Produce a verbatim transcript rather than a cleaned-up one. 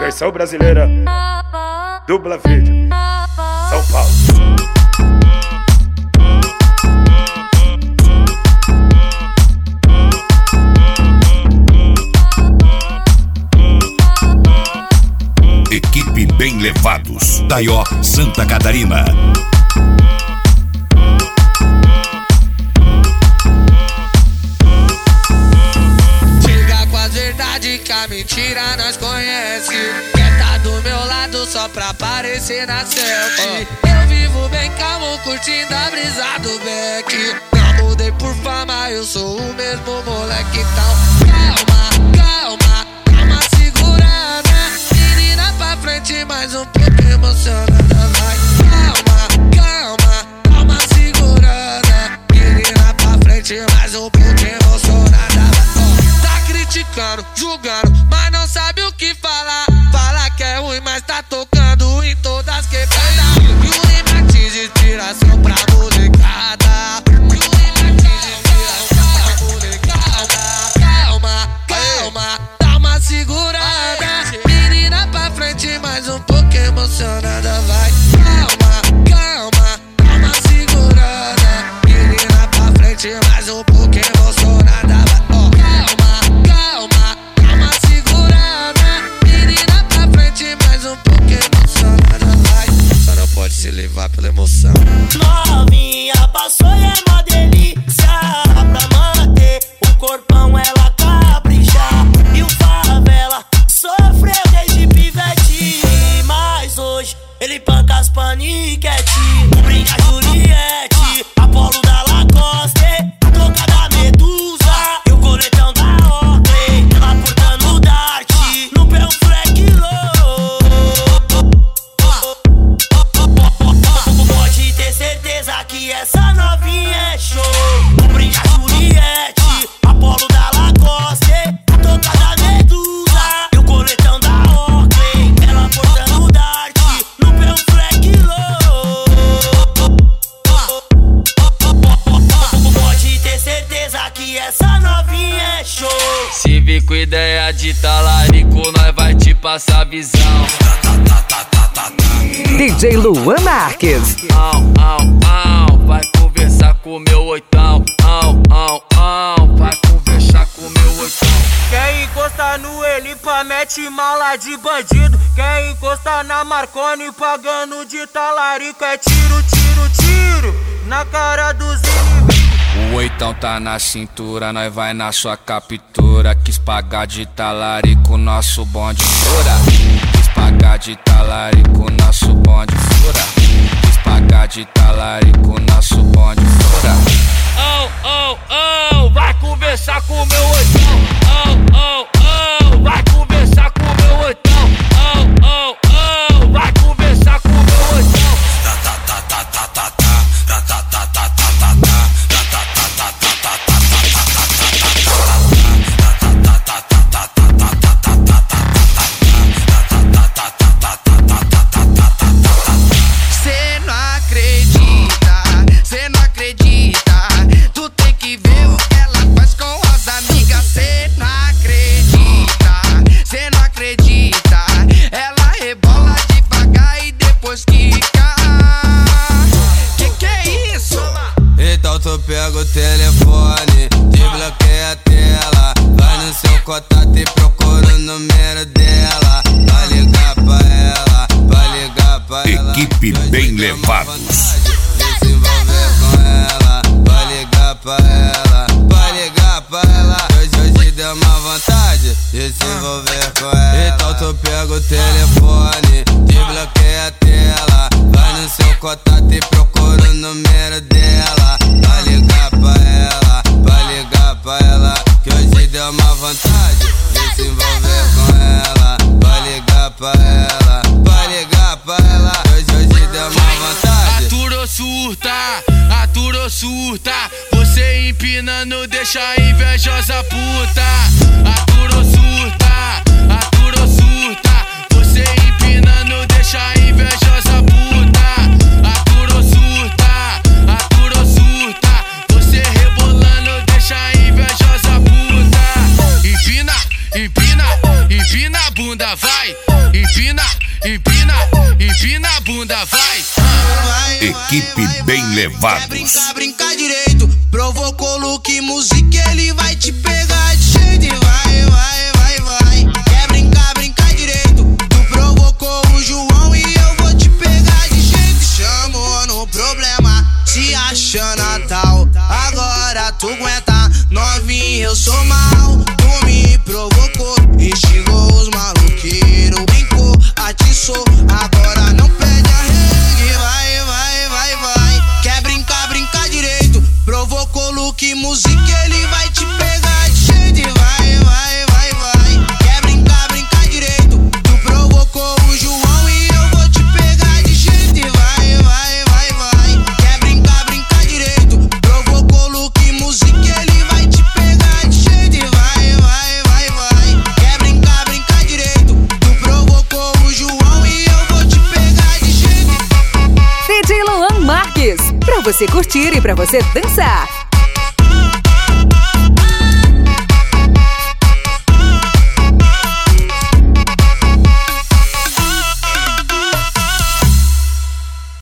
Versão brasileira, dubla vídeo, São Paulo. Equipe Bem Levados, Taió, Santa Catarina. Chega com a verdade que a mentira nós conhece. Quer tá do meu lado só pra aparecer na selfie. Eu vivo bem calmo, curtindo a brisa do Beck. Não mudei por fama, eu sou o mesmo moleque. Então calma, calma, calma segurando. Menina pra frente, mais um pouco emocionada. Vai, calma, calma, calma segurando. Menina pra frente, mais um pouco emocionada. Ó, tá criticando, julgando, mas não sabe o que falar. Fala que é ruim, mas tá tocando em todas as quebradas. E o limite de inspiração pra molecada. E o limite de inspiração pra molecada. Calma, calma, dá uma segurada. Menina pra frente, mais um pouco emocionada. Vai, calma, calma, dá uma segurada. Menina pra frente, mais um pouco emocionada. Vai, ó, calma, calma, dá uma segurada. Menina pra frente, mais um pouco emocionada. Vai, só não pode se levar pela emoção. Novinha passou e é uma delícia. Pra manter o corpão ela capricha. E o favela sofreu desde pivete, mas hoje ele panca as paniquete. Brinca Juliette, Apolo da Lacoste, a troca da Medusa e o coletão da Oakley. Ela portando Dart no pé o fleck low. Pode ter certeza que essa novinha é show. Brinca Juliette, Apolo da Lacoste, a troca da Medusa e o coletão da Oakley. Ela portando Dart no pé o fleck low. Pode ter certeza que essa novinha é show. Se vir com ideia de talarico, nós vai te passar a visão. D J Luan Marques. Au, au, au, vai conversar com meu oitão. Au, au, au, vai conversar com meu oitão. Quem encosta no Elipa mete mala de bandido. Quem encosta na Marconi pagando de talarico. É tiro, tiro, tiro na cara dos inimigos. O oitão tá na cintura, nós vai na sua captura. Quis pagar de talarico, nosso bonde fura. Quis pagar de talarico, nosso bonde fura. Quis pagar de talarico, nosso bonde fura. Oh, oh, oh, vai conversar com meu oitão. Oh, oh, oh, vai conversar com meu oitão. Oh, oh, oh, vai conversar com meu oitão. Cê não acredita, cê não acredita. Tu tem que ver o que ela faz com as amigas. Cê não acredita, cê não acredita. Ela rebola devagar e depois quica. Que que é isso? Então tu pega o telefone, desbloqueia a tela. Vai no seu contato e procura o número dela. Vai ligar pra ela, vai ligar pra ela. Equipe Bem Levados. De se envolver com ela, vai ligar pra ela, vai ligar pra ela. Hoje, hoje deu uma vontade de se envolver com ela. Então tu pega o telefone, desbloqueia a tela. Vai no seu contato e procura o número dela. Vai ligar pra ela, vai ligar pra ela. Que hoje deu uma vontade de se envolver com ela. Vai ligar pra ela, vai ligar pra ela. Hoje, hoje deu uma vontade. Aturou surta, aturou surta. Você empinando deixa a invejosa puta. Aturou surta, aturou surta. Você empinando deixa a invejosa puta. Aturou surta, aturou surta. Você rebolando deixa a invejosa puta. Empina, empina, empina a bunda, vai. empina, empina, empina a bunda, vai. Ah. Equipe Bem Levados. Quer brincar, brincar direito. Provocou Luke Music, ele vai te pegar de jeito e vai, vai, vai, vai. Quer brincar, brincar direito. Tu provocou o João e eu vou te pegar de jeito. Chamou no problema, se acha Natal. Agora tu aguenta, novinha, eu sou mal. Tu me provocou, instigou os maloqueiros. Brincou, atiçou, agora não pede arregue. Vai, vai, vai, vai. Quer brincar, brincar direito. Provocou Luke Music, ele vai te pegar de jeito e vai, vai, vai, vai. Quer brincar, brincar direito. Tu provocou o João e eu vou te pegar de jeito e vai, vai, vai, vai. Quer brincar, brincar direito. Provocou Luke Music, ele vai te pegar de jeito e vai, vai, vai, vai. Quer brincar, brincar direito. Tu provocou o João e eu vou te pegar de jeito. D J Luan Marques, pra você curtir e pra você dançar.